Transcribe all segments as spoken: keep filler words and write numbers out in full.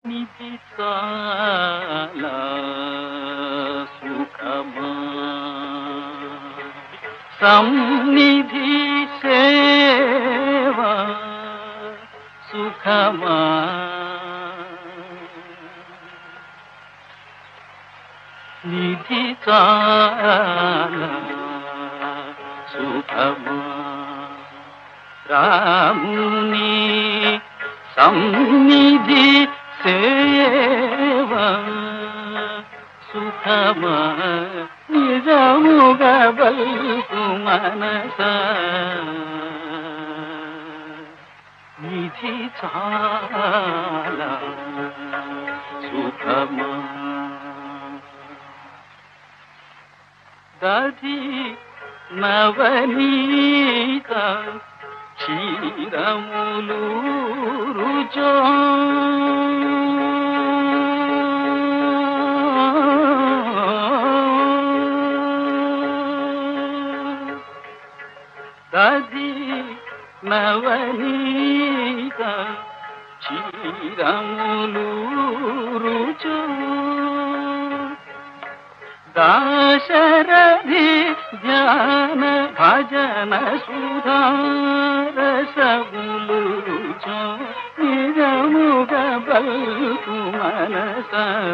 నిధి చాలా సుఖమా సన్నిధి సేవా సుఖమా నిధి చాలా సుఖమా రాముని సన్నిధి సేవా సుఖమా నిజముగా బల్కు మనస నిధి చాలా సుఖమా దధి నవనీత క్షీరములు రుచో దధి నవనీత క్షీరములు రుచో దాశరథి ధ్యాన భజన సుధారసములు రుచో నిజముగ బల్కు మనస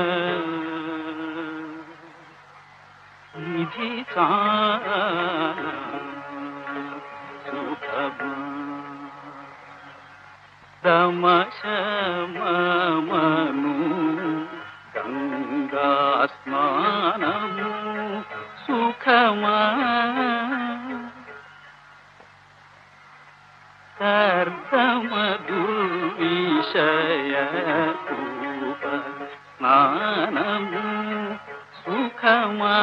నిధి చాలా సుఖమా దమశమను గంగా స్నానము సుఖమా కర్దమ దుర్విషయ రూప స్నానము సుఖమా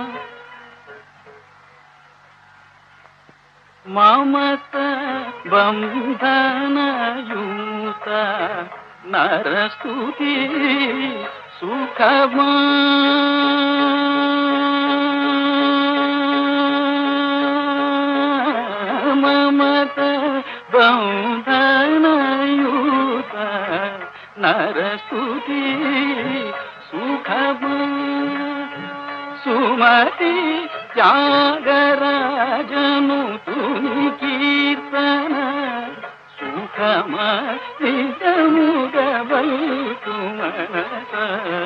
మమత బంధనయుత నరస్తుతి సుఖమా మమత బంధనయుత నరస్తుతి సుఖమా సుమతి త్యాగరాజను తుని కీర్తన సుఖమా నిజముగ బల్కు మనస